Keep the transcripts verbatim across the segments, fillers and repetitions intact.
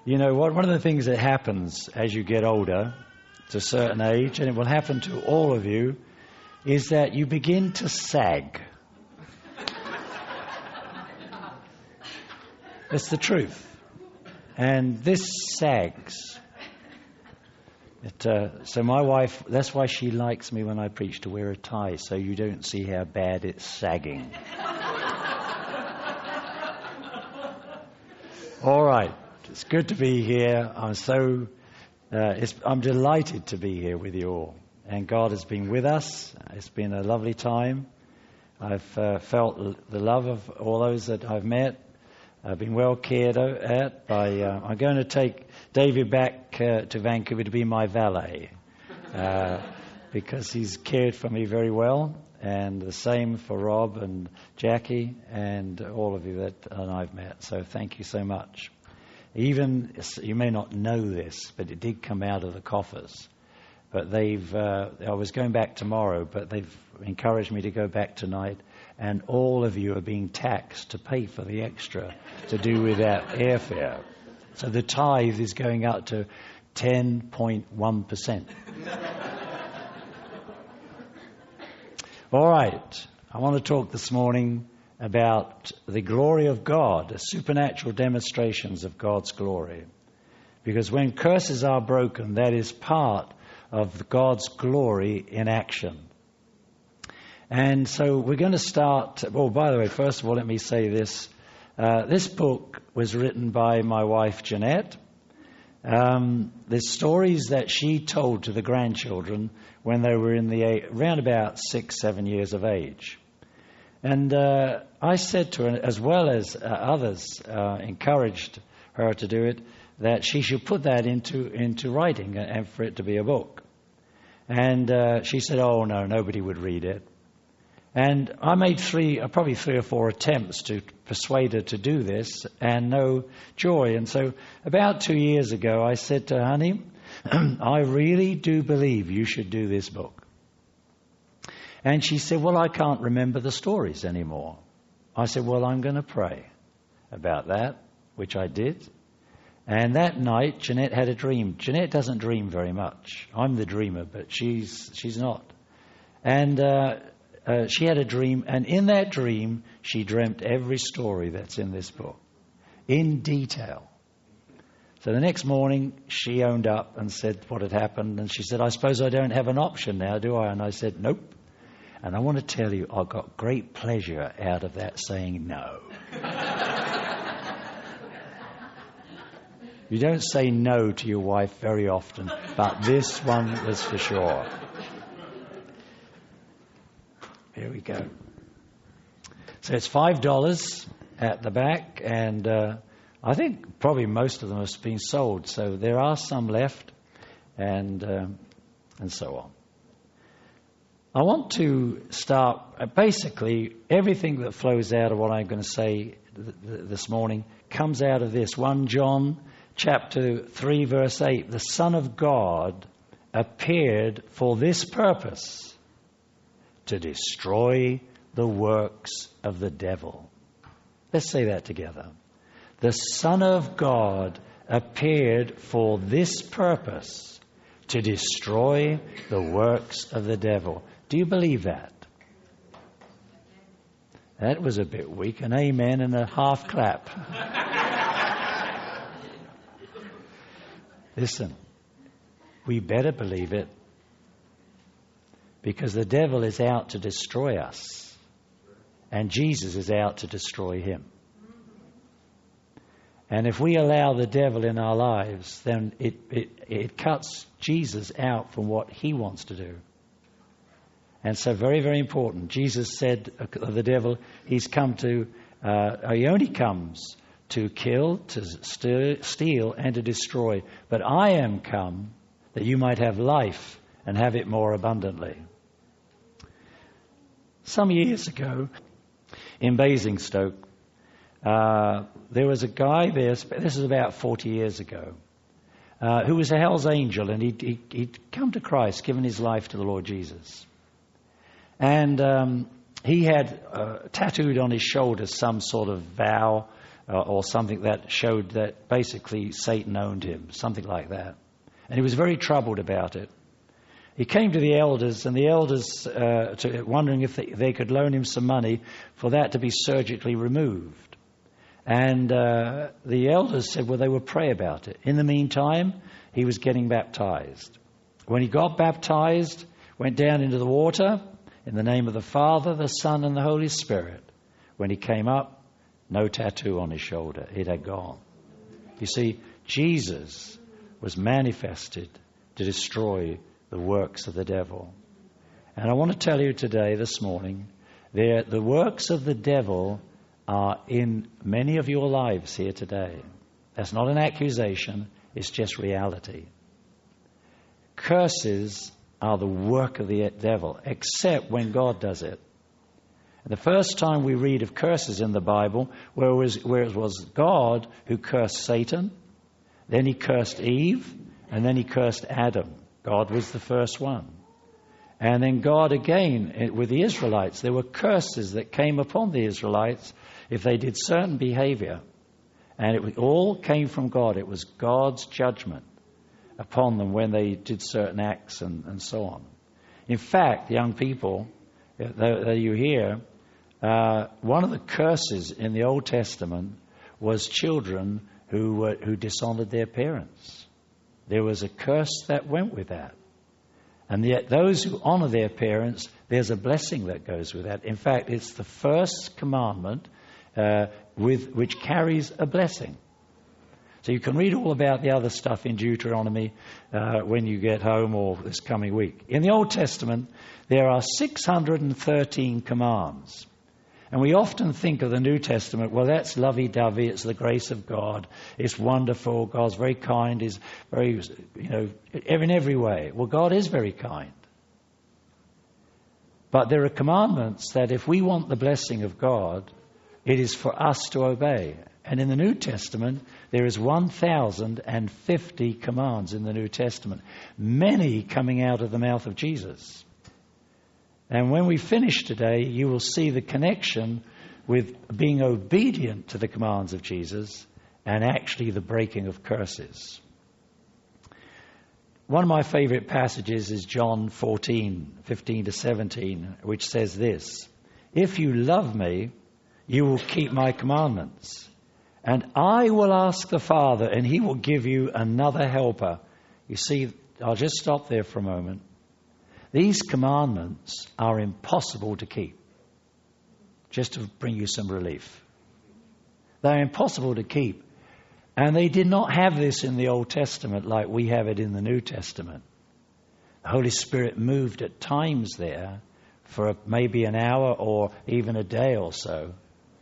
You know, what? one of the things that happens as you get older, to a certain age, and it will happen to all of you, is that you begin to sag. It's the truth. And this sags. It, uh, so my wife, that's why she likes me when I preach, to wear a tie, so you don't see how bad it's sagging. All right. It's good to be here. I'm so, uh, it's, I'm delighted to be here with you all. And God has been with us. It's been a lovely time. I've uh, felt the love of all those that I've met. I've been well cared at by, uh, I'm going to take David back uh, to Vancouver to be my valet. Uh, because he's cared for me very well. And the same for Rob and Jackie and all of you that and I've met. So thank you so much. Even, you may not know this, but it did come out of the coffers. But they've, uh, I was going back tomorrow, but they've encouraged me to go back tonight. And all of you are being taxed to pay for the extra to do with that airfare. So the tithe is going up to ten point one percent. All right. I want to talk this morning about the glory of God, the supernatural demonstrations of God's glory. Because when curses are broken, that is part of God's glory in action. And so we're going to start, well, by the way, first of all, let me say this. Uh, this book was written by my wife, Jeanette. Um, there's stories that she told to the grandchildren when they were in the around about six, seven years of age. And uh, I said to her, as well as uh, others uh, encouraged her to do it, that she should put that into into writing and for it to be a book. And uh, she said, oh, no, nobody would read it. And I made three, uh, probably three or four attempts to persuade her to do this, and no joy. And so about two years ago, I said to her, honey, I really do believe you should do this book. And she said, well, I can't remember the stories anymore. I said, well, I'm going to pray about that, which I did. And that night, Jeanette had a dream. Jeanette doesn't dream very much. I'm the dreamer, but she's she's not. And uh, uh, she had a dream, and in that dream, she dreamt every story that's in this book, in detail. So the next morning, she owned up and said what had happened. And she said, I suppose I don't have an option now, do I? And I said, nope. And I want to tell you, I got great pleasure out of that saying no. You don't say no to your wife very often, but this one was for sure. Here we go. So it's five dollars at the back, and uh, I think probably most of them have been sold. So there are some left, and um, and so on. I want to start, uh, basically, everything that flows out of what I'm going to say th- th- this morning comes out of this. First John chapter three, verse eight. The Son of God appeared for this purpose, to destroy the works of the devil. Let's say that together. The Son of God appeared for this purpose, to destroy the works of the devil. Do you believe that? That was a bit weak. An amen and a half clap. Listen, we better believe it, because the devil is out to destroy us, and Jesus is out to destroy him. And if we allow the devil in our lives, then it, it, it cuts Jesus out from what he wants to do. And so very, very important. Jesus said of the devil, he's come to, uh, he only comes to kill, to stir, steal, and to destroy. But I am come that you might have life and have it more abundantly. Some years ago in Basingstoke, uh, there was a guy there, this is about forty years ago, uh, who was a Hell's Angel, and he'd, he'd, he'd come to Christ, given his life to the Lord Jesus. And um, he had uh, tattooed on his shoulder some sort of vow uh, or something that showed that basically Satan owned him, something like that. And he was very troubled about it. He came to the elders, and the elders uh, to, wondering if they, they could loan him some money for that to be surgically removed. And uh, the elders said, well, they would pray about it. In the meantime, he was getting baptized. When he got baptized, went down into the water in the name of the Father, the Son, and the Holy Spirit. When he came up, no tattoo on his shoulder. It had gone. You see, Jesus was manifested to destroy the works of the devil. And I want to tell you today, this morning, that the works of the devil are in many of your lives here today. That's not an accusation, it's just reality. Curses are the work of the devil, except when God does it. And the first time we read of curses in the Bible, where it was, where it was God who cursed Satan, then he cursed Eve, and then he cursed Adam. God was the first one. And then God again, with the Israelites, there were curses that came upon the Israelites if they did certain behavior. And it all came from God. It was God's judgment upon them when they did certain acts and, and so on. In fact, young people, that you hear, uh, one of the curses in the Old Testament was children who were, who dishonored their parents. There was a curse that went with that. And yet those who honor their parents, there's a blessing that goes with that. In fact, it's the first commandment uh, with which carries a blessing. So you can read all about the other stuff in Deuteronomy uh, when you get home or this coming week. In the Old Testament, there are six hundred thirteen commands. And we often think of the New Testament, well, that's lovey-dovey, it's the grace of God, it's wonderful, God's very kind, He's very, you know, in every way. Well, God is very kind. But there are commandments that if we want the blessing of God, it is for us to obey. And in the New Testament, there is one thousand fifty commands in the New Testament, many coming out of the mouth of Jesus. And when we finish today, you will see the connection with being obedient to the commands of Jesus and actually the breaking of curses. One of my favorite passages is John fourteen, fifteen to seventeen, which says this: "If you love me, you will keep my commandments. And I will ask the Father, and he will give you another helper." You see, I'll just stop there for a moment. These commandments are impossible to keep. Just to bring you some relief. They're impossible to keep. And they did not have this in the Old Testament like we have it in the New Testament. The Holy Spirit moved at times there for maybe an hour or even a day or so.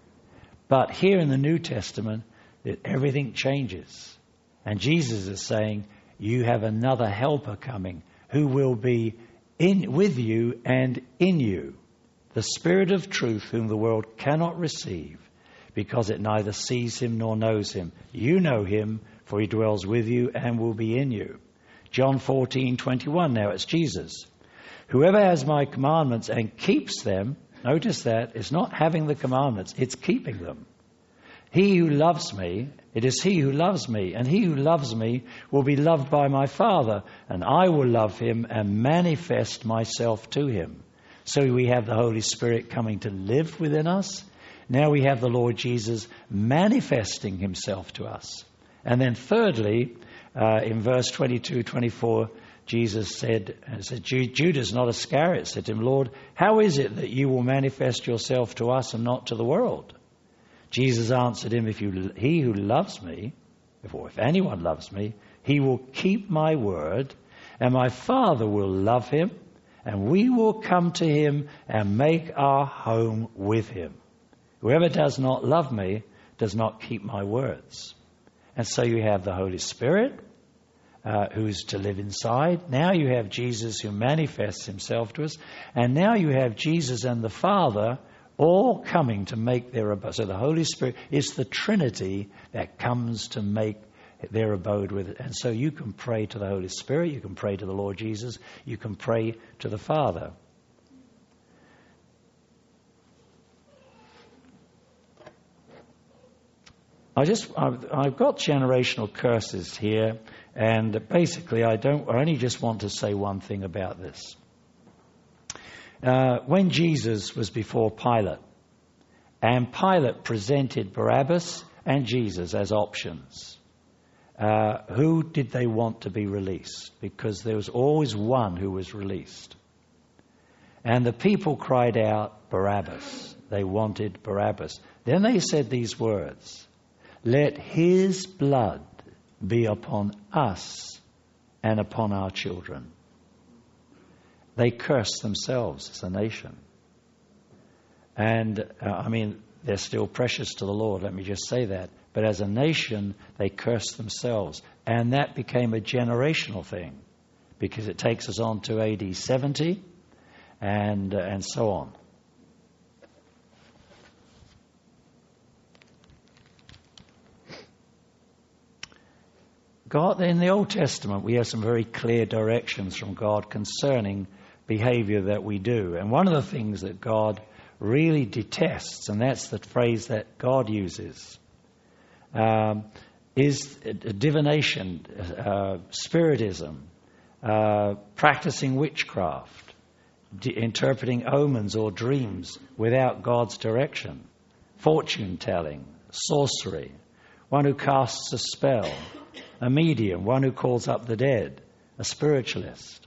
But here in the New Testament, everything changes. And Jesus is saying, you have another helper coming who will be in with you and in you, the Spirit of truth whom the world cannot receive, because it neither sees him nor knows him. You know him, for he dwells with you and will be in you. John fourteen twenty-one, now it's Jesus. "Whoever has my commandments and keeps them," notice that, it's not having the commandments, it's keeping them. "He who loves me, it is he who loves me, and he who loves me will be loved by my Father, and I will love him and manifest myself to him." So we have the Holy Spirit coming to live within us. Now we have the Lord Jesus manifesting himself to us. And then thirdly, uh, in verse twenty-two, twenty-four, Jesus said, uh, said Judas, not Iscariot, said to him, "Lord, how is it that you will manifest yourself to us and not to the world?" Jesus answered him, "If you, he who loves me, if, or if anyone loves me, he will keep my word, and my Father will love him, and we will come to him and make our home with him. Whoever does not love me does not keep my words." And so you have the Holy Spirit, uh, who's to live inside. Now you have Jesus who manifests himself to us. And now you have Jesus and the Father all coming to make their abode. So the Holy Spirit is the Trinity that comes to make their abode with it. And so you can pray to the Holy Spirit, you can pray to the Lord Jesus, you can pray to the Father. I just, I've, I've got generational curses here, and basically I don't, I only just want to say one thing about this. Uh, when Jesus was before Pilate, and Pilate presented Barabbas and Jesus as options, uh, who did they want to be released? Because there was always one who was released. And the people cried out, Barabbas. They wanted Barabbas. Then they said these words, let his blood be upon us and upon our children. They cursed themselves as a nation. And, uh, I mean, they're still precious to the Lord, let me just say that. But as a nation, they cursed themselves. And that became a generational thing, because it takes us on to A D seventy and, uh, and so on. God, in the Old Testament, we have some very clear directions from God concerning behavior that we do. And one of the things that God really detests, and that's the phrase that God uses, um, is divination, uh, spiritism, uh, practicing witchcraft, de- interpreting omens or dreams without God's direction, fortune telling, sorcery, one who casts a spell, a medium, one who calls up the dead, a spiritualist.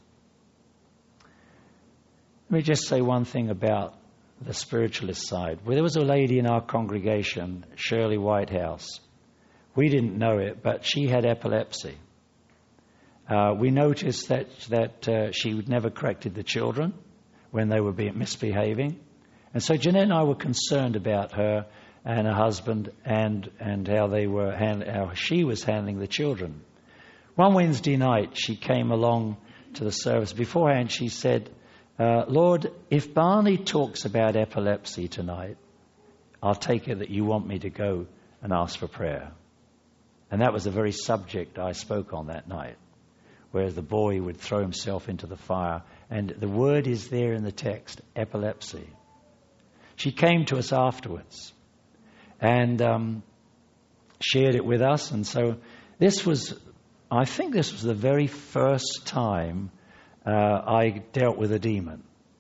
Let me just say one thing about the spiritualist side. Well, there was a lady in our congregation, Shirley Whitehouse. We didn't know it, but she had epilepsy. Uh, we noticed that that uh, she never corrected the children when they were being misbehaving. And so Jeanette and I were concerned about her and her husband and, and how they were hand, how she was handling the children. One Wednesday night, she came along to the service. Beforehand, she said, Uh, Lord, if Barney talks about epilepsy tonight, I'll take it that you want me to go and ask for prayer. And that was the very subject I spoke on that night, where the boy would throw himself into the fire. And the word is there in the text, epilepsy. She came to us afterwards and um, shared it with us. And so this was, I think this was the very first time Uh, I dealt with a demon.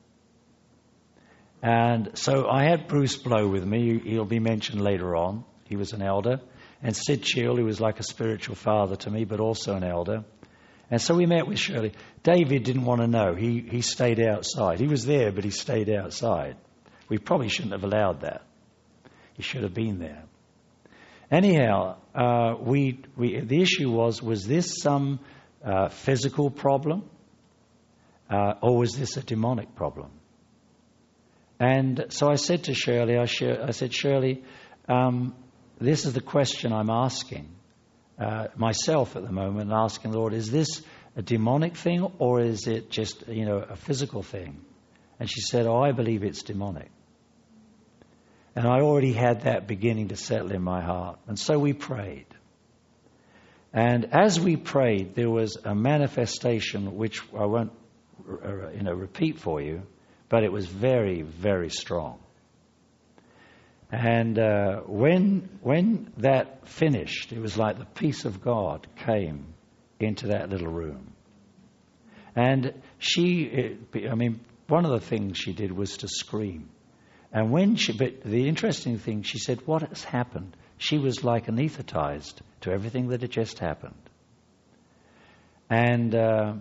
And so I had Bruce Blow with me. He'll be mentioned later on. He was an elder. And Sid Cheel, who was like a spiritual father to me, but also an elder. And so we met with Shirley. David didn't want to know. He, he stayed outside. He was there, but he stayed outside. We probably shouldn't have allowed that. He should have been there. Anyhow, uh, we, we the issue was, was this some uh, physical problem? Uh, or was this a demonic problem? And so I said to Shirley, I, sh- I said, Shirley, um, this is the question I'm asking uh, myself at the moment, and asking the Lord, is this a demonic thing or is it just, you know, a physical thing? And she said, oh, I believe it's demonic. And I already had that beginning to settle in my heart. And so we prayed. And as we prayed, there was a manifestation which I won't you know, repeat for you, but it was very, very strong. And uh, when when that finished, it was like the peace of God came into that little room. And she, it, I mean, one of the things she did was to scream. And when she, but the interesting thing, she said, what has happened? She was like anesthetized to everything that had just happened. And uh,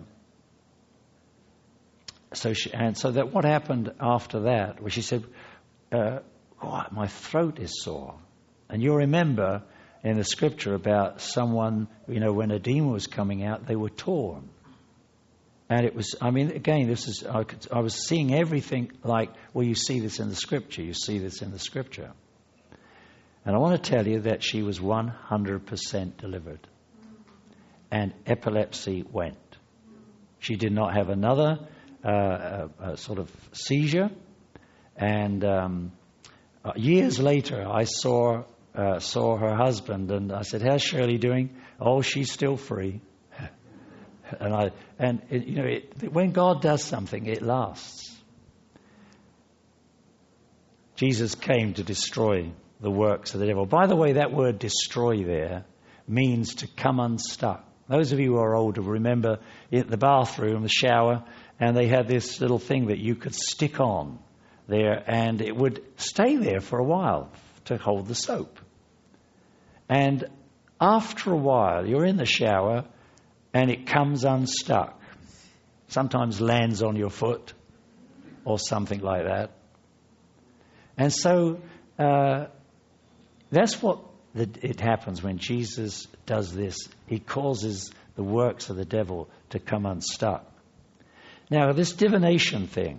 So she, and so that what happened after that was she said, uh, oh, my throat is sore. And you'll remember in the scripture about someone, you know, when a demon was coming out, they were torn. And it was, I mean, again, this is, I, could, I was seeing everything like, well, you see this in the scripture, you see this in the scripture. And I want to tell you that she was one hundred percent delivered. And epilepsy went. She did not have another Uh, a, a sort of seizure. And um, uh, years later, I saw uh, saw her husband, and I said, "How's Shirley doing?" "Oh, she's still free." and I and it, you know, it, when God does something, it lasts. Jesus came to destroy the works of the devil. By the way, that word destroy there means to come unstuck. Those of you who are older remember in the bathroom, the shower, and they had this little thing that you could stick on there, and it would stay there for a while to hold the soap. And after a while, you're in the shower, and it comes unstuck. Sometimes lands on your foot or something like that. And so uh, that's what the, it happens when Jesus does this. He causes the works of the devil to come unstuck. Now, this divination thing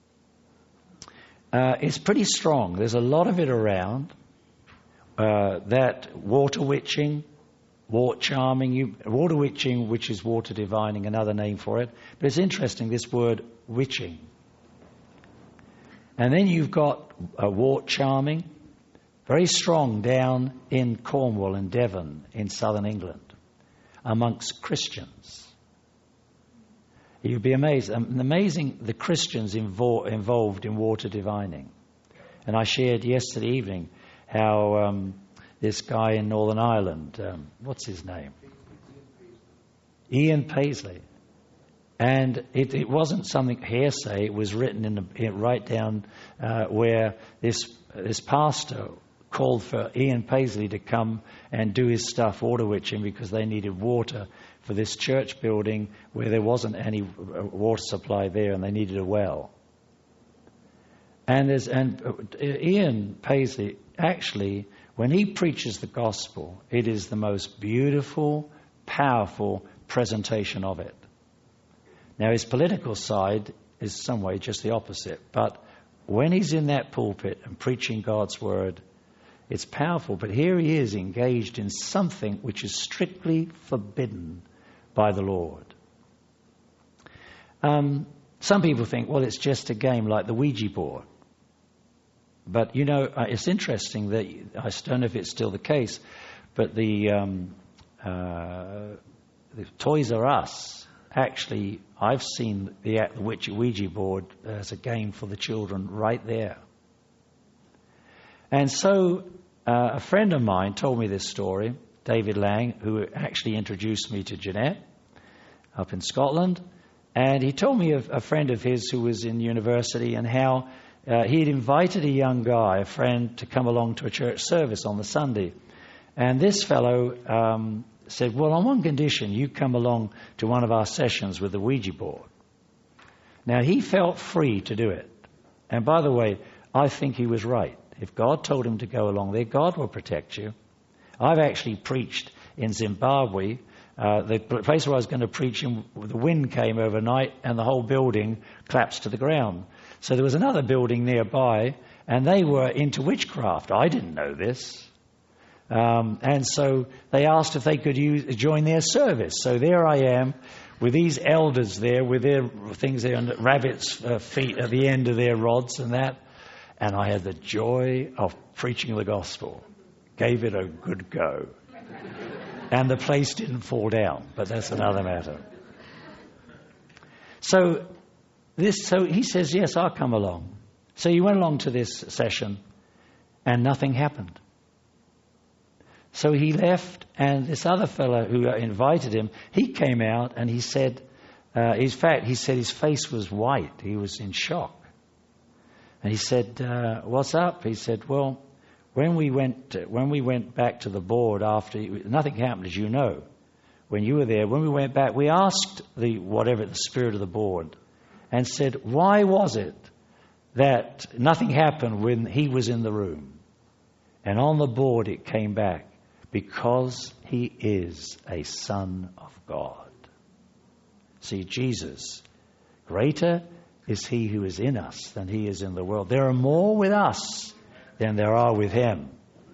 uh, is pretty strong. There's a lot of it around. Uh, that water witching, water charming, you, water witching, which is water divining, another name for it. But it's interesting, this word witching. And then you've got uh, water charming, very strong down in Cornwall and Devon in southern England, amongst Christians. You'd be amazed. Um, amazing the Christians invo- involved in water divining. And I shared yesterday evening how um, this guy in Northern Ireland, um, what's his name? Ian Paisley. And it, it wasn't something hearsay. It was written in, the, in right down uh, where this this pastor called for Ian Paisley to come and do his stuff, water witching, because they needed water for this church building where there wasn't any water supply there, and they needed a well. And there's and uh, Ian Paisley, actually, when he preaches the gospel, it is the most beautiful, powerful presentation of it. Now, his political side is some way just the opposite. But when he's in that pulpit and preaching God's word, it's powerful. But here he is engaged in something which is strictly forbidden by the Lord. Um, some people think, well, it's just a game like the Ouija board. But, you know, it's interesting that, I don't know if it's still the case, but the, um, uh, the Toys R Us, actually, I've seen the, the Ouija board as a game for the children right there. And so uh, a friend of mine told me this story, David Lang, who actually introduced me to Jeanette up in Scotland. And he told me of a friend of his who was in university and how Uh, he had invited a young guy, a friend, to come along to a church service on the Sunday. And this fellow um, said, well, on one condition, you come along to one of our sessions with the Ouija board. Now, he felt free to do it. And by the way, I think he was right. If God told him to go along there, God will protect you. I've actually preached in Zimbabwe. Uh, the place where I was going to preach, in, the wind came overnight and the whole building collapsed to the ground. So there was another building nearby, and they were into witchcraft. I didn't know this. Um, and so they asked if they could use, join their service. So there I am with these elders there with their things there and rabbits' uh, feet at the end of their rods and that. And I had the joy of preaching the gospel. Gave it a good go. And the place didn't fall down, but that's another matter. So this, so he says, yes, I'll come along. So he went along to this session, and nothing happened. So he left, and this other fellow who invited him, he came out and he said, uh, in fact, he said his face was white. He was in shock. And he said, uh, what's up? He said, well, When we went when we went back to the board after, nothing happened, as you know, when you were there. When we went back, we asked the whatever the spirit of the board, and said, why was it that nothing happened when he was in the room? And on the board it came back, because he is a son of God. See, Jesus, greater is he who is in us than he is in the world. There are more with us than there are with him.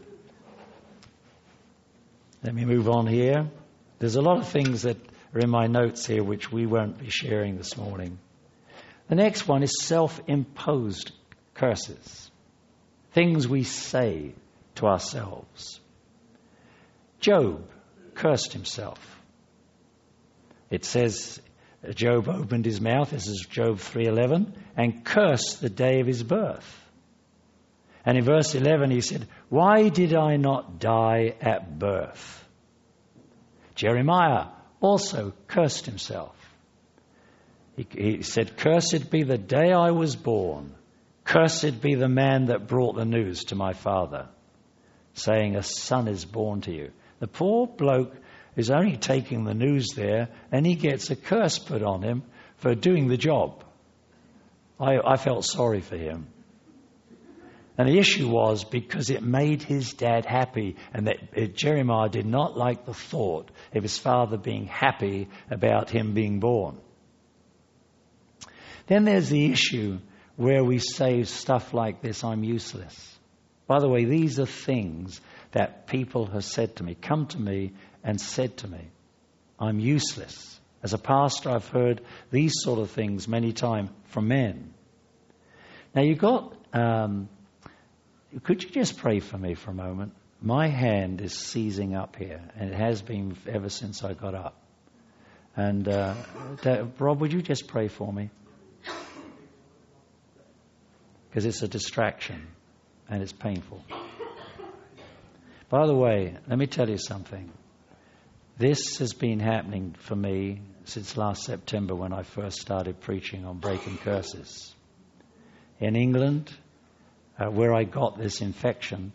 Let me move on here. There's a lot of things that are in my notes here which we won't be sharing this morning. The next one is self-imposed curses. Things we say to ourselves. Job cursed himself. It says Job opened his mouth, this is Job three eleven, and cursed the day of his birth. And in verse eleven he said, "Why did I not die at birth?" Jeremiah also cursed himself. He, he said, "Cursed be the day I was born. Cursed be the man that brought the news to my father, saying, a son is born to you." The poor bloke is only taking the news there, and he gets a curse put on him for doing the job. I, I felt sorry for him. And the issue was because it made his dad happy, and that uh, Jeremiah did not like the thought of his father being happy about him being born. Then there's the issue where we say stuff like this, "I'm useless." By the way, these are things that people have said to me, come to me and said to me, "I'm useless." As a pastor, I've heard these sort of things many times from men. Now, you've got... Um, Could you just pray for me for a moment? My hand is seizing up here, and it has been ever since I got up. And uh, Rob, would you just pray for me? Because it's a distraction, and it's painful. By the way, let me tell you something. This has been happening for me since last September when I first started preaching on breaking curses. In England... Uh, where I got this infection,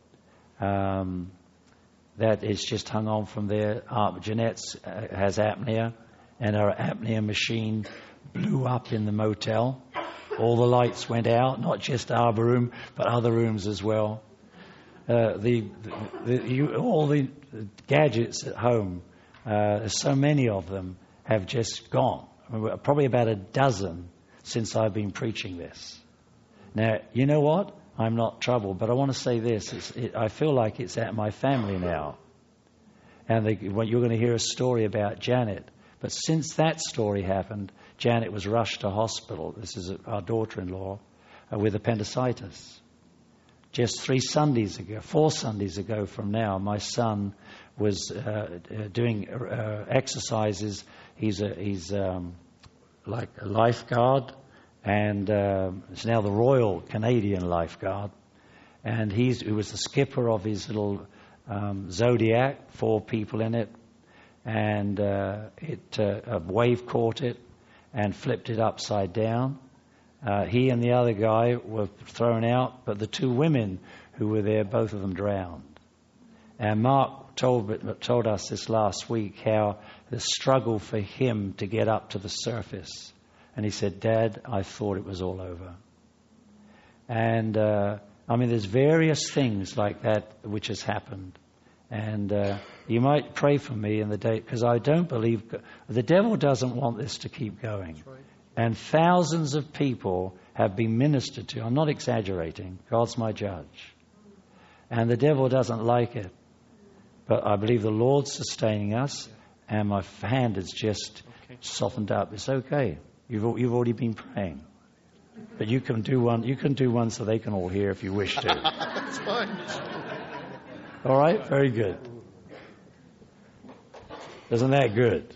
um, that is just hung on from there. Uh, Jeanette uh, has apnea, and her apnea machine blew up in the motel. All the lights went out, not just our room, but other rooms as well. Uh, the, the, the you, all the gadgets at home, uh, so many of them have just gone. I mean, probably about a dozen since I've been preaching this. Now, you know what? I'm not troubled, but I want to say this. It's, it, I feel like it's at my family now. And they, well, you're going to hear a story about Janet. But since that story happened, Janet was rushed to hospital. This is our daughter-in-law uh, with appendicitis. Just three Sundays ago, four Sundays ago from now, my son was uh, uh, doing uh, exercises. He's, a, he's um, like a lifeguard. And uh, it's now the Royal Canadian Lifeguard. And he's, he was the skipper of his little um, Zodiac, four people in it. And uh, it uh, a wave caught it and flipped it upside down. Uh, he and the other guy were thrown out, but the two women who were there, both of them drowned. And Mark told, told us this last week how the struggle for him to get up to the surface. And he said, "Dad, I thought it was all over." And, uh, I mean, there's various things like that which has happened. And uh, you might pray for me in the day, because I don't believe... The devil doesn't want this to keep going. That's right. And thousands of people have been ministered to. I'm not exaggerating. God's my judge. And the devil doesn't like it. But I believe the Lord's sustaining us, and my hand is just okay. Softened up. It's okay. You've you've already been praying, but you can do one. You can do one so they can all hear if you wish to. That's fine. All right, very good. Isn't that good?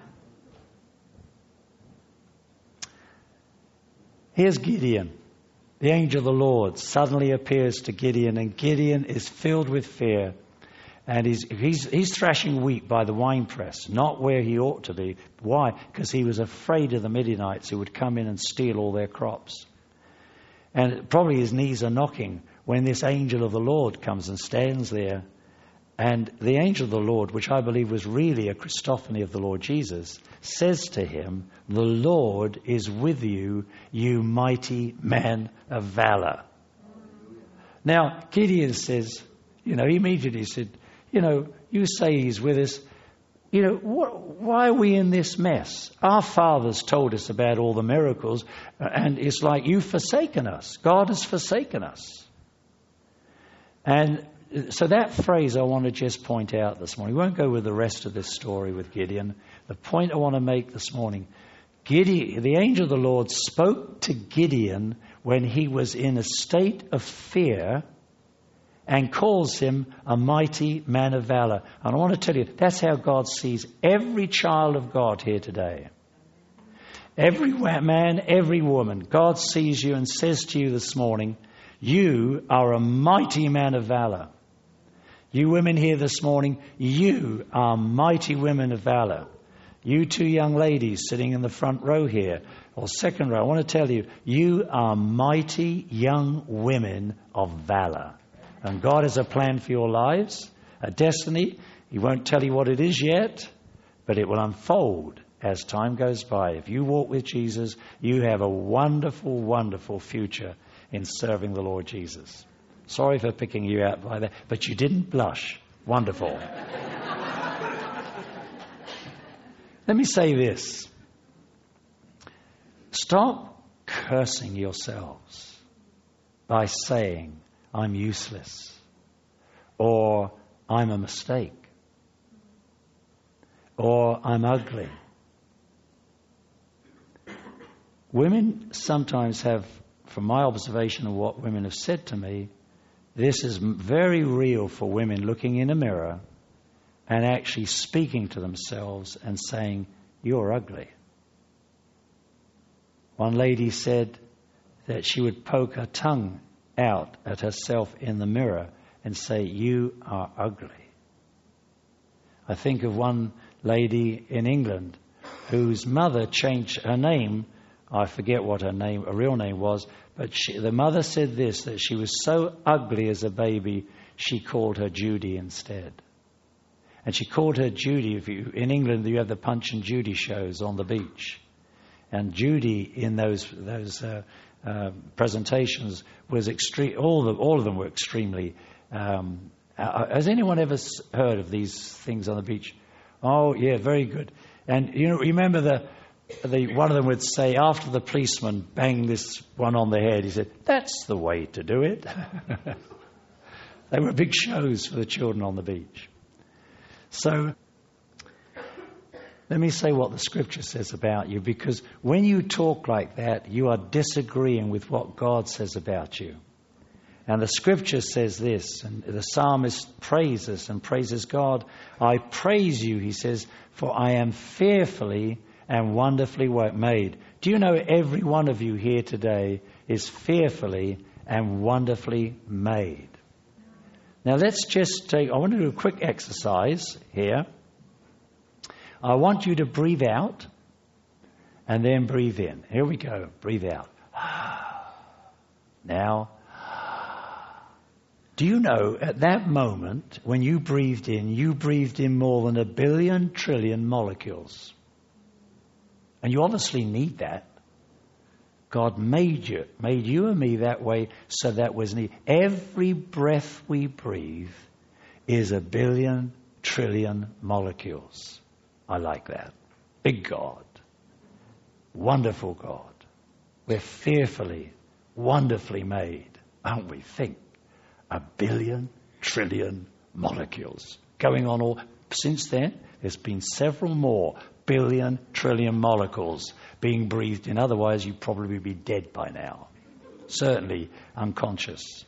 Here's Gideon. The angel of the Lord suddenly appears to Gideon, and Gideon is filled with fear. And he's, he's, he's thrashing wheat by the winepress, not where he ought to be. Why? Because he was afraid of the Midianites who would come in and steal all their crops. And probably his knees are knocking when this angel of the Lord comes and stands there. And the angel of the Lord, which I believe was really a Christophany of the Lord Jesus, says to him, "The Lord is with you, you mighty man of valor." Now, Gideon says, you know, he immediately said, you know, you say he's with us. You know, wh- why are we in this mess? Our fathers told us about all the miracles, uh, and it's like you've forsaken us. God has forsaken us. And so that phrase I want to just point out this morning. We won't go with the rest of this story with Gideon. The point I want to make this morning, Gideon, the angel of the Lord spoke to Gideon when he was in a state of fear, and calls him a mighty man of valor. And I want to tell you, that's how God sees every child of God here today. Every man, every woman, God sees you and says to you this morning, You are a mighty man of valor. You women here this morning, you are mighty women of valor. You two young ladies sitting in the front row here, or second row, I want to tell you, you are mighty young women of valor. And God has a plan for your lives, a destiny. He won't tell you what it is yet, but it will unfold as time goes by. If you walk with Jesus, you have a wonderful, wonderful future in serving the Lord Jesus. Sorry for picking you out by that, but you didn't blush. Wonderful. Let me say this. Stop cursing yourselves by saying, I'm useless, or I'm a mistake, or I'm ugly. Women sometimes have, from my observation of what women have said to me, this is very real for women looking in a mirror and actually speaking to themselves and saying, you're ugly. One lady said that she would poke her tongue out at herself in the mirror and say, you are ugly. I think of one lady in England whose mother changed her name. I forget what her name, her real name was, but she, the mother said this, that she was so ugly as a baby, she called her Judy instead. And she called her Judy. If you, in England, you have the Punch and Judy shows on the beach. And Judy, in those those uh, uh, presentations, was extreme. All the all of them were extremely. Um, uh, has anyone ever heard of these things on the beach? Oh, yeah, very good. And you know, remember the the one of them would say after the policeman banged this one on the head, he said, "That's the way to do it." They were big shows for the children on the beach. So, let me say what the Scripture says about you, because when you talk like that, you are disagreeing with what God says about you. And the Scripture says this, and the psalmist praises and praises God. I praise you, he says, for I am fearfully and wonderfully made. Do you know every one of you here today is fearfully and wonderfully made? Now let's just take, I want to do a quick exercise here. I want you to breathe out and then breathe in. Here we go. Breathe out. Now, do you know at that moment when you breathed in, you breathed in more than a billion trillion molecules? And you obviously need that. God made you, made you and me that way, so that was needed. Every breath we breathe is a billion trillion molecules. I like that. Big God. Wonderful God. We're fearfully, wonderfully made, aren't we? Think. A billion trillion molecules going on all. Since then, there's been several more billion trillion molecules being breathed in. Otherwise, you'd probably be dead by now. Certainly unconscious.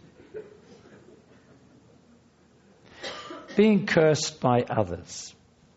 Being cursed by others.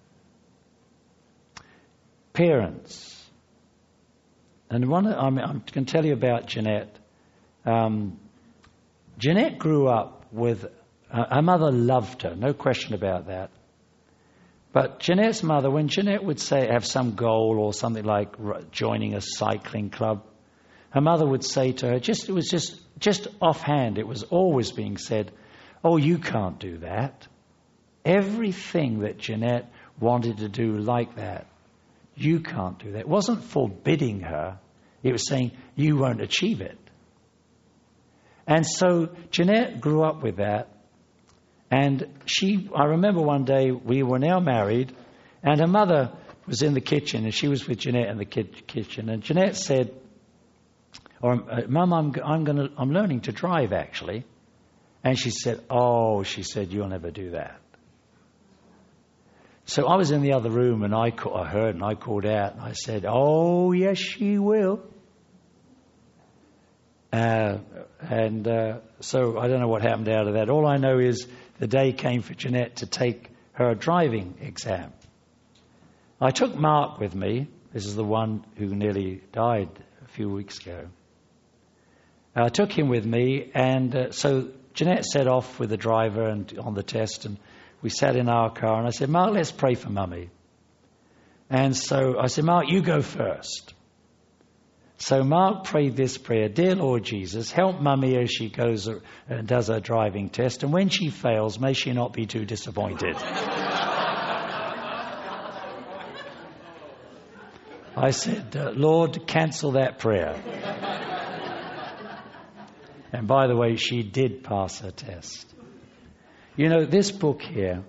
Parents. And one, I mean, I can tell you about Jeanette. Um, Jeanette grew up with, uh, her mother loved her, no question about that. But Jeanette's mother, when Jeanette would say have some goal or something like joining a cycling club, her mother would say to her, just it was just just offhand, it was always being said, "Oh, you can't do that." Everything that Jeanette wanted to do like that, you can't do that. It wasn't forbidding her. It was saying, you won't achieve it. And so Jeanette grew up with that. And she, I remember one day we were now married, and her mother was in the kitchen, and she was with Jeanette in the kitchen. And Jeanette said, "Or, Mum, I'm I'm going to I'm learning to drive actually." And she said, "Oh," she said, "you'll never do that." So I was in the other room, and I, call, I heard, and I called out, and I said, "Oh, yes, she will." Uh, and uh, so I don't know what happened out of that. All I know is the day came for Jeanette to take her driving exam. I took Mark with me. This is the one who nearly died a few weeks ago. I took him with me, and uh, so Jeanette set off with the driver and on the test, and we sat in our car, and I said, Mark, let's pray for Mummy. And so I said, Mark, you go first. So Mark prayed this prayer: Dear Lord Jesus, help Mummy as she goes and does her driving test, and when she fails, may she not be too disappointed. I said, uh, Lord, cancel that prayer. And by the way, she did pass her test. You know, this book here,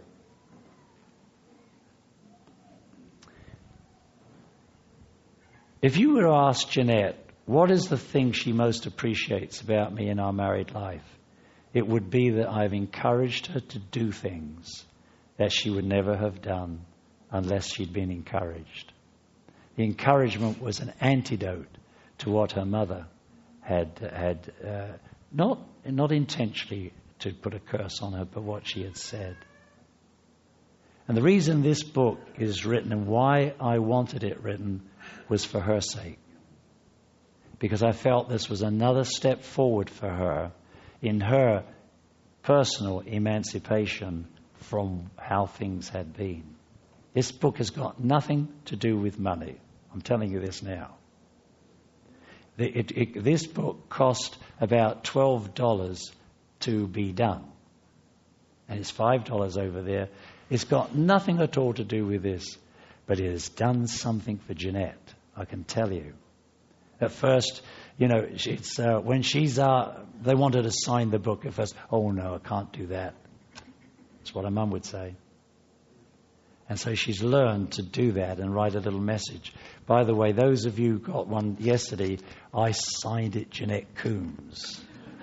if you were to ask Jeanette, what is the thing she most appreciates about me in our married life? It would be that I've encouraged her to do things that she would never have done unless she'd been encouraged. The encouragement was an antidote to what her mother had, had uh, not, not intentionally to put a curse on her, but what she had said. And the reason this book is written and why I wanted it written was for her sake. Because I felt this was another step forward for her in her personal emancipation from how things had been. This book has got nothing to do with money. I'm telling you this now. It, it, this book cost about twelve dollars to be done. And it's five dollars over there. It's got nothing at all to do with this. But it has done something for Jeanette, I can tell you. At first, you know, it's uh, when she's, uh, they wanted to sign the book at first. Oh, no, I can't do that. That's what her mum would say. And so she's learned to do that and write a little message. By the way, those of you who got one yesterday, I signed it Jeanette Coombs.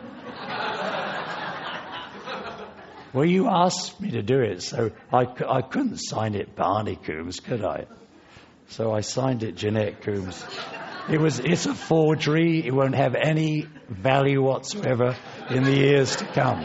Well, you asked me to do it, so I, I couldn't sign it Barney Coombs, could I? So I signed it Jeanette Coombs. It was, it's a forgery. It won't have any value whatsoever in the years to come.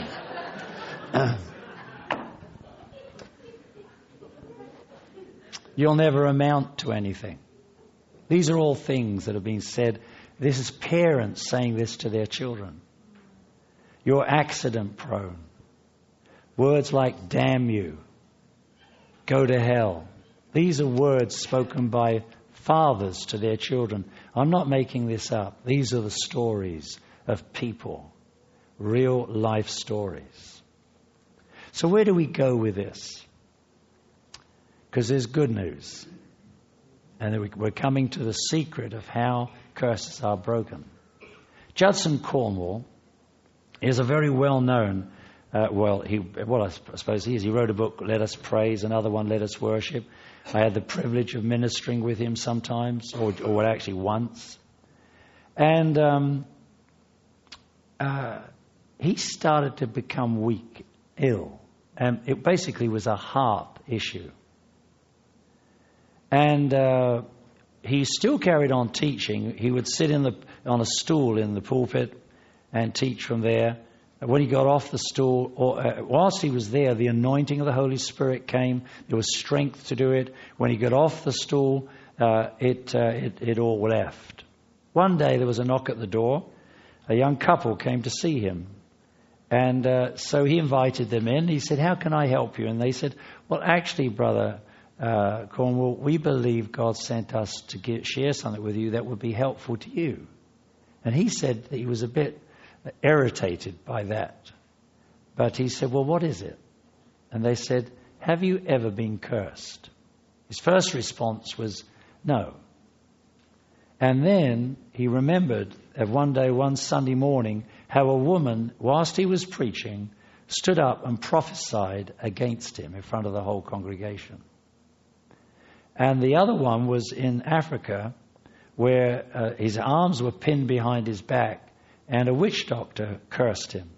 You'll never amount to anything. These are all things that have been said. This is parents saying this to their children. You're accident prone. Words like damn you, go to hell. These are words spoken by fathers to their children. I'm not making this up. These are the stories of people, real life stories. So where do we go with this? Because there's good news. And we're coming to the secret of how curses are broken. Judson Cornwall is a very well-known, uh, well, he, well, I suppose he is. He wrote a book, Let Us Praise, another one, Let Us Worship. I had the privilege of ministering with him sometimes, or, or actually once. And um, uh, he started to become weak, ill. And it basically was a heart issue. And uh, he still carried on teaching. He would sit in the on a stool in the pulpit and teach from there. When he got off the stool, or uh, whilst he was there, the anointing of the Holy Spirit came. There was strength to do it. When he got off the stool, uh, it, uh, it it all left. One day there was a knock at the door. A young couple came to see him. And uh, so he invited them in. He said, how can I help you? And they said, well, actually, Brother uh, Cornwall, we believe God sent us to get, share something with you that would be helpful to you. And he said that he was a bit irritated by that. But he said, well, what is it? And they said, have you ever been cursed? His first response was, no. And then he remembered that one day, one Sunday morning, how a woman, whilst he was preaching, stood up and prophesied against him in front of the whole congregation. And the other one was in Africa, where uh, his arms were pinned behind his back, and a witch doctor cursed him.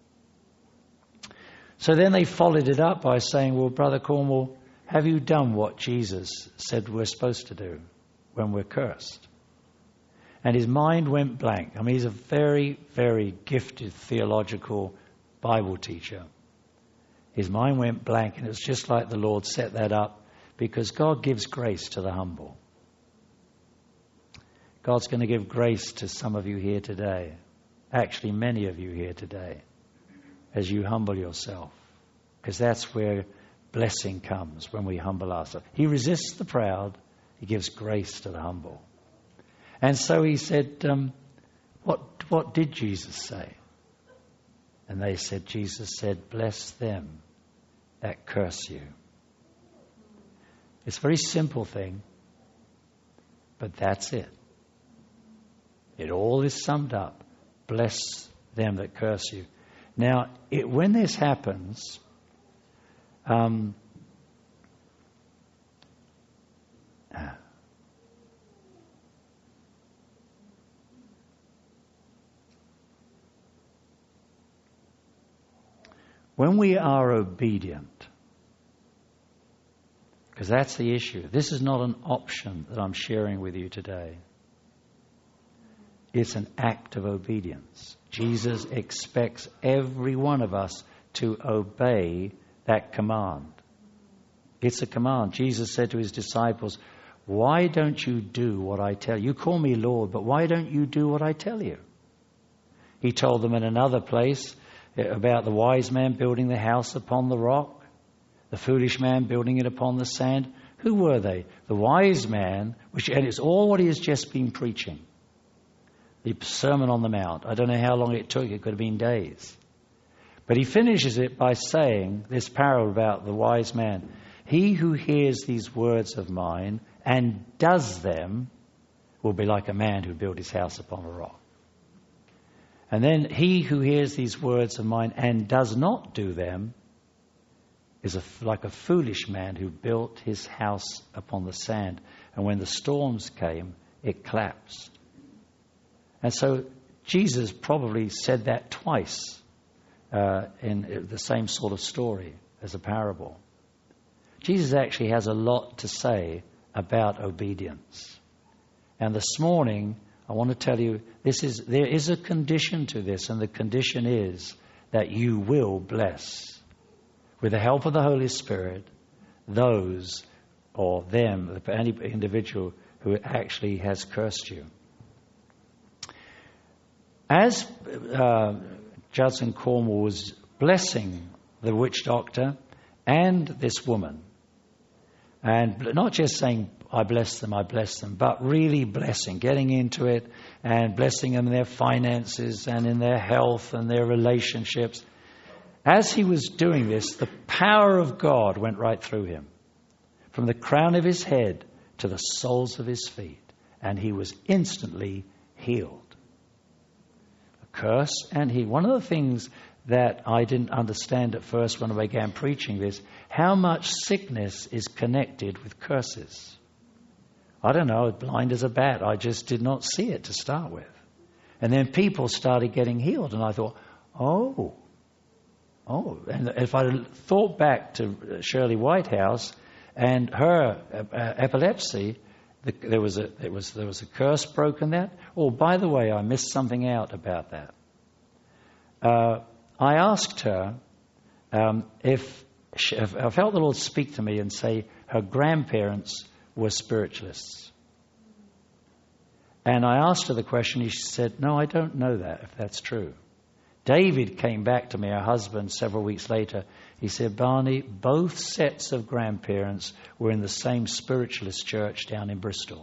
So then they followed it up by saying, well, Brother Cornwall, have you done what Jesus said we're supposed to do when we're cursed? And his mind went blank. I mean, he's a very, very gifted theological Bible teacher. His mind went blank, and it was just like the Lord set that up, because God gives grace to the humble. God's going to give grace to some of you here today. actually many of you here today, as you humble yourself. Because that's where blessing comes, when we humble ourselves. He resists the proud. He gives grace to the humble. And so he said, um, what, what did Jesus say? And they said, Jesus said, bless them that curse you. It's a very simple thing, but that's it. It all is summed up. Bless them that curse you. Now, it, when this happens, um, when we are obedient, because that's the issue. This is not an option that I'm sharing with you today. It's an act of obedience. Jesus expects every one of us to obey that command. It's a command. Jesus said to his disciples, why don't you do what I tell you? You call me Lord, but why don't you do what I tell you? He told them in another place about the wise man building the house upon the rock, the foolish man building it upon the sand. Who were they? The wise man, which, and it's all what he has just been preaching. The Sermon on the Mount. I don't know how long it took. It could have been days. But he finishes it by saying this parable about the wise man. He who hears these words of mine and does them will be like a man who built his house upon a rock. And then he who hears these words of mine and does not do them is a, like a foolish man who built his house upon the sand. And when the storms came, it collapsed. And so Jesus probably said that twice uh, in the same sort of story as a parable. Jesus actually has a lot to say about obedience. And this morning, I want to tell you, this is there is a condition to this, and the condition is that you will bless, with the help of the Holy Spirit, those or them, any individual who actually has cursed you. As uh, Judson Cornwall was blessing the witch doctor and this woman, and not just saying, I bless them, I bless them, but really blessing, getting into it and blessing them in their finances and in their health and their relationships. As he was doing this, the power of God went right through him, from the crown of his head to the soles of his feet, and he was instantly healed. A curse and he. One of the things that I didn't understand at first when I began preaching this, how much sickness is connected with curses. I don't know, blind as a bat. I just did not see it to start with. And then people started getting healed, and I thought, oh, oh. And if I thought back to Shirley Whitehouse and her uh, epilepsy, the, there was a there was there was a curse broken there. Oh, by the way, I missed something out about that. Uh, I asked her um, if, she, if I felt the Lord speak to me and say her grandparents were spiritualists. And I asked her the question, and she said, no, I don't know that, if that's true. David came back to me, her husband, several weeks later. He said, Barney, both sets of grandparents were in the same spiritualist church down in Bristol.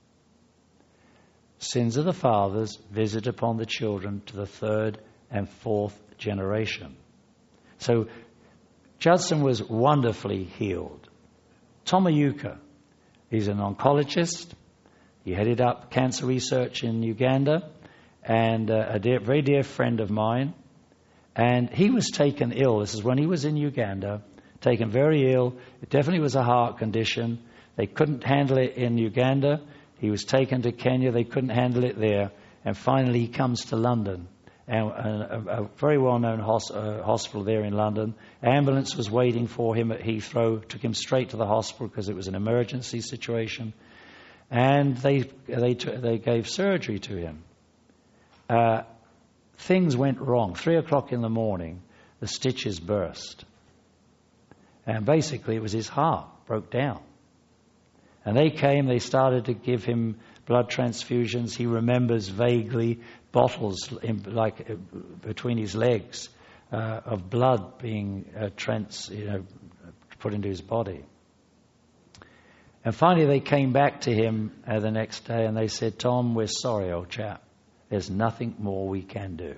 Sins of the fathers visit upon the children to the third and fourth generation. So Judson was wonderfully healed. Tomayuka, he's an oncologist. He headed up cancer research in Uganda, and uh, a dear, very dear friend of mine. And he was taken ill. This is when he was in Uganda, taken very ill. It definitely was a heart condition. They couldn't handle it in Uganda. He was taken to Kenya. They couldn't handle it there. And finally he comes to London, and a, a very well-known hos, uh, hospital there in London. Ambulance was waiting for him at Heathrow, took him straight to the hospital because it was an emergency situation. And they they they gave surgery to him. Uh, things went wrong. Three o'clock in the morning, the stitches burst. And basically it was his heart broke down. And they came, they started to give him blood transfusions. He remembers vaguely bottles in, like uh, between his legs uh, of blood being uh, trans, you know, put into his body. And finally they came back to him uh, the next day and they said, "Tom, we're sorry, old chap. There's nothing more we can do."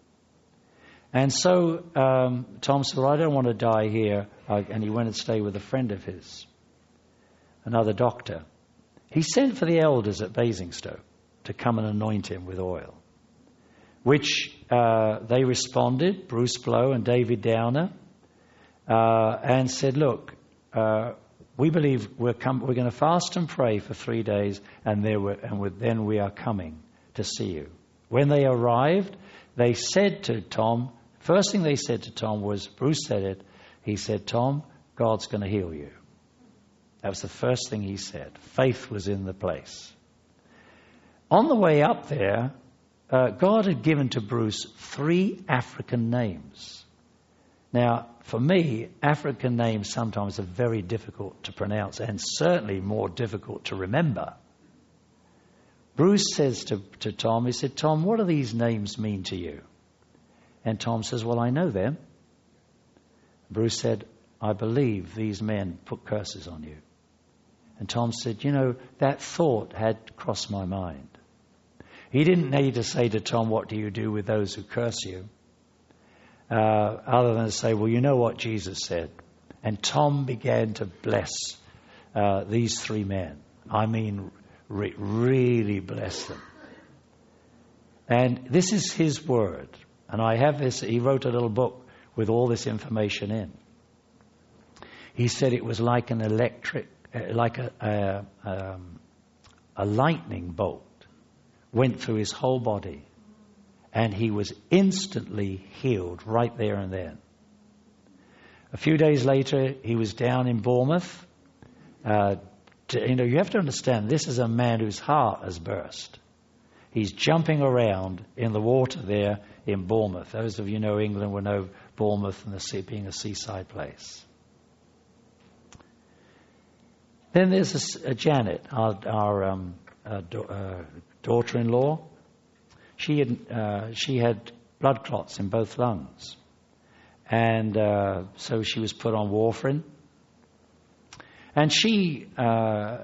And so um, Tom said, "Well, I don't want to die here." Uh, and he went and stayed with a friend of his, another doctor. He sent for the elders at Basingstoke to come and anoint him with oil, which uh, they responded, Bruce Blow and David Downer, uh, and said, "Look, uh, we believe we're, com- we're going to fast and pray for three days, and, there were, and with, then we are coming to see you." When they arrived, they said to Tom, first thing they said to Tom was, Bruce said it, he said, "Tom, God's going to heal you." That was the first thing he said. Faith was in the place. On the way up there, uh, God had given to Bruce three African names. Now, for me, African names sometimes are very difficult to pronounce and certainly more difficult to remember. Bruce says to, to Tom, he said, "Tom, what do these names mean to you?" And Tom says, "Well, I know them." Bruce said, "I believe these men put curses on you." And Tom said, "You know, that thought had crossed my mind." He didn't need to say to Tom, "What do you do with those who curse you?" Uh, other than to say, "Well, you know what Jesus said." And Tom began to bless uh, these three men. I mean, re- really bless them. And this is his word. And I have this, he wrote a little book with all this information in. He said it was like an electric, uh, like a, a, um, a lightning bolt went through his whole body. And he was instantly healed right there and then. A few days later, he was down in Bournemouth. Uh, to, you know, you have to understand, this is a man whose heart has burst. He's jumping around in the water there in Bournemouth. Those of you who know England will know Bournemouth and the sea, being a seaside place. Then there's a, a Janet, our, our um, uh, da- uh, daughter-in-law. She had, uh, she had blood clots in both lungs. And uh, so she was put on warfarin. And she, uh,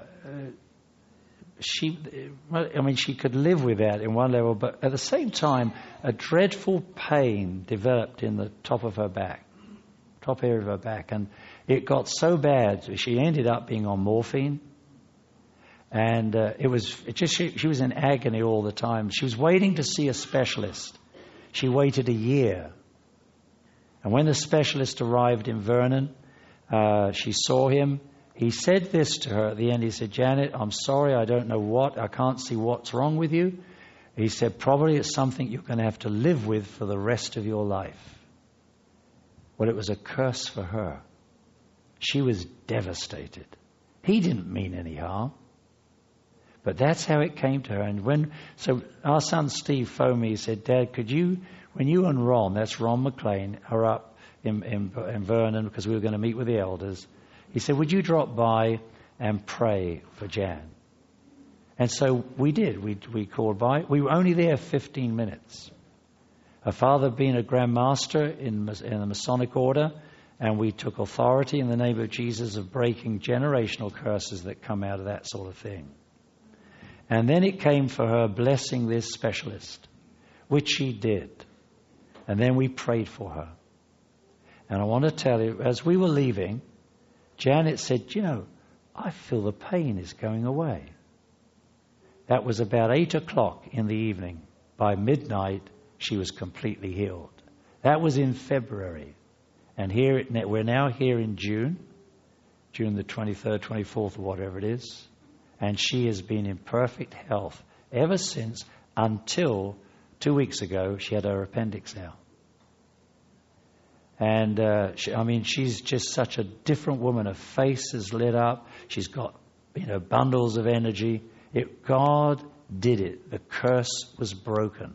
she, I mean, she could live with that in one level, but at the same time, a dreadful pain developed in the top of her back, top area of her back. And it got so bad, she ended up being on morphine. And uh, it was it just she, she was in agony all the time. She was waiting to see a specialist. She waited a year. And when the specialist arrived in Vernon, uh, she saw him. He said this to her at the end. He said, "Janet, I'm sorry, I don't know what. I can't see what's wrong with you." He said, "Probably it's something you're going to have to live with for the rest of your life." Well, it was a curse for her. She was devastated. He didn't mean any harm. But that's how it came to her. And when, so our son Steve phoned me, he said, "Dad, could you, when you and Ron," that's Ron McLean, are up in, in, in Vernon because we were going to meet with the elders, he said, "Would you drop by and pray for Jan?" And so we did. We, we called by. We were only there fifteen minutes. Her father being a Grand Master in, in the Masonic Order, and we took authority in the name of Jesus of breaking generational curses that come out of that sort of thing. And then it came for her blessing this specialist, which she did. And then we prayed for her. And I want to tell you, as we were leaving, Janet said, "You know, I feel the pain is going away." That was about eight o'clock in the evening. By midnight, she was completely healed. That was in February. And here we're now here in June, June the twenty-third, twenty-fourth, or whatever it is. And she has been in perfect health ever since, until two weeks ago she had her appendix out. And, uh, she, I mean, she's just such a different woman. Her face is lit up. She's got, you know, bundles of energy. It, God did it. The curse was broken.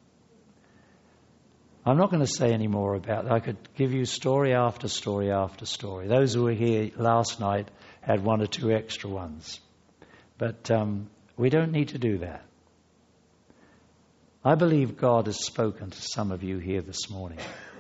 I'm not going to say any more about that. I could give you story after story after story. Those who were here last night had one or two extra ones. But um, We don't need to do that. I believe God has spoken to some of you here this morning.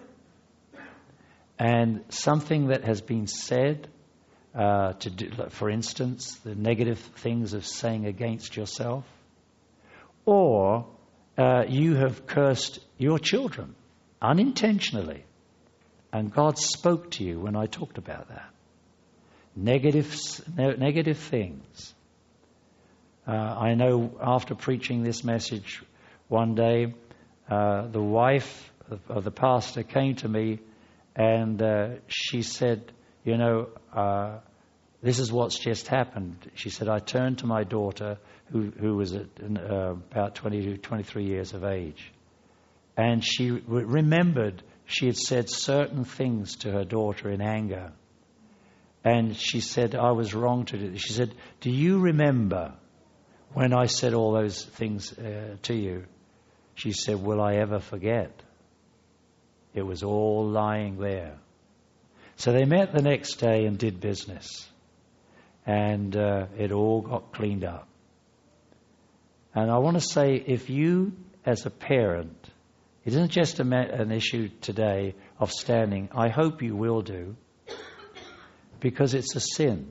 And something that has been said, uh, to do, for instance, the negative things of saying against yourself, or uh, you have cursed your children unintentionally, and God spoke to you when I talked about that. Negative, negative things. Uh, I know after preaching this message one day, uh, the wife of, of the pastor came to me and uh, she said, you know, uh, this is what's just happened. She said, I turned to my daughter, who, who was at, uh, about twenty-two, twenty-three years of age, and she re- remembered she had said certain things to her daughter in anger. And she said, I was wrong to do this. She said, do you remember when I said all those things uh, to you? She said, will I ever forget? It was all lying there. So they met the next day and did business. And uh, it all got cleaned up. And I want to say, if you as a parent, it isn't just a ma- an issue today of standing. I hope you will do, because it's a sin.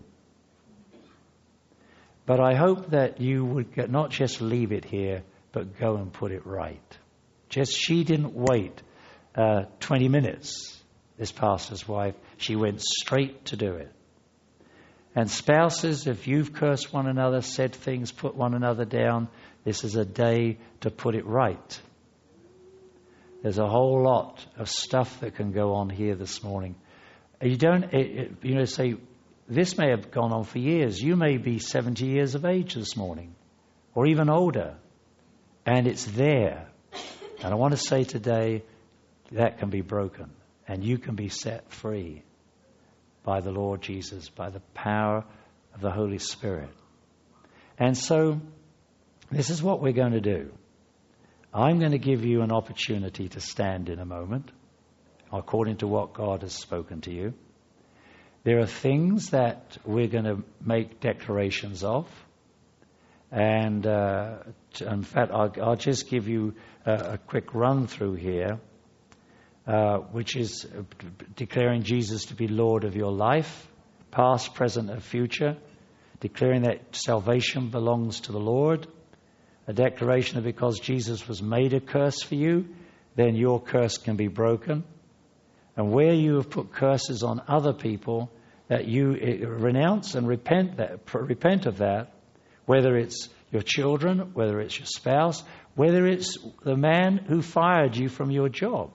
But I hope that you would get, not just leave it here, but go and put it right. Just, she didn't wait uh, twenty minutes, this pastor's wife. She went straight to do it. And spouses, if you've cursed one another, said things, put one another down, this is a day to put it right. There's a whole lot of stuff that can go on here this morning. You don't, it, it, you know, say, this may have gone on for years. You may be seventy years of age this morning, or even older, and it's there. And I want to say today, that can be broken, and you can be set free by the Lord Jesus, by the power of the Holy Spirit. And so, this is what we're going to do. I'm going to give you an opportunity to stand in a moment, according to what God has spoken to you. There are things that we're going to make declarations of. And uh, in fact, I'll, I'll just give you a, a quick run through here, uh, which is declaring Jesus to be Lord of your life, past, present, and future, declaring that salvation belongs to the Lord, a declaration that because Jesus was made a curse for you, then your curse can be broken. And where you have put curses on other people, that you renounce and repent that, repent of that, whether it's your children, whether it's your spouse, whether it's the man who fired you from your job,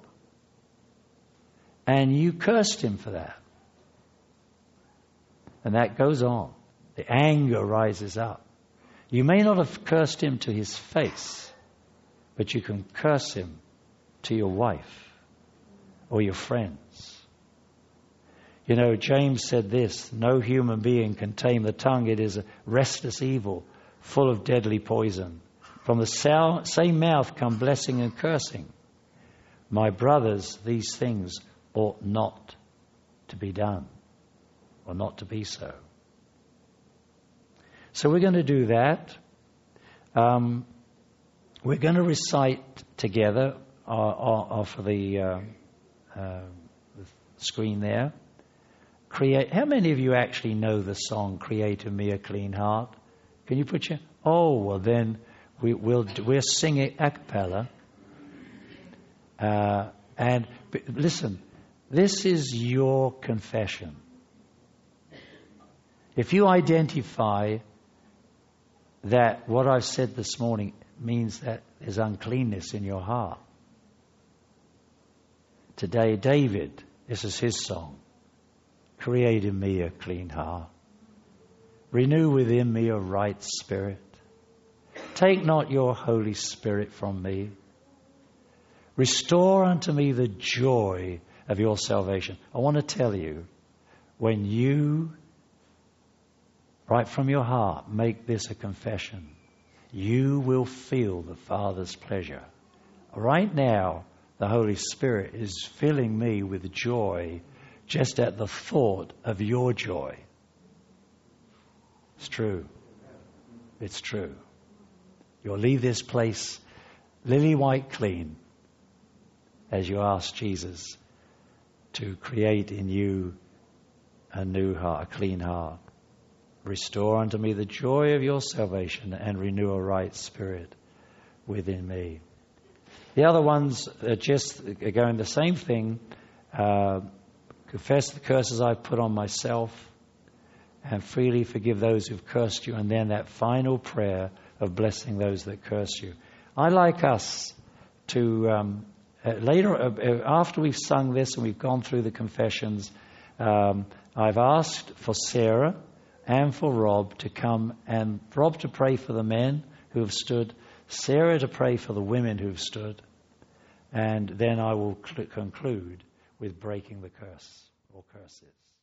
and you cursed him for that. And that goes on. The anger rises up. You may not have cursed him to his face, but you can curse him to your wife or your friends. You know, James said this, no human being can tame the tongue. It is a restless evil, full of deadly poison. From the same mouth come blessing and cursing. My brothers, these things ought not to be done, or not to be so. So we're going to do that. Um, we're going to recite together uh, off of the, uh, uh, the screen there. Create. How many of you actually know the song "Create in Me a Clean Heart"? Can you put your? Oh, well then we, we'll we'll sing it a cappella. Uh, and but listen, this is your confession. If you identify that what I've said this morning means that there's uncleanness in your heart, today, David, this is his song. Create in me a clean heart. Renew within me a right spirit. Take not your Holy Spirit from me. Restore unto me the joy of your salvation. I want to tell you, when you, right from your heart, make this a confession, you will feel the Father's pleasure. Right now, the Holy Spirit is filling me with joy just at the thought of your joy. It's true. It's true. You'll leave this place lily white clean as you ask Jesus to create in you a new heart, a clean heart. Restore unto me the joy of your salvation and renew a right spirit within me. The other ones are just are going the same thing. Uh, confess the curses I've put on myself and freely forgive those who've cursed you. And then that final prayer of blessing those that curse you. I like us to, um, uh, later, uh, after we've sung this and we've gone through the confessions, um, I've asked for Sarah and for Rob to come, and Rob to pray for the men who have stood, Sarah to pray for the women who have stood, and then I will cl- conclude with breaking the curse or curses.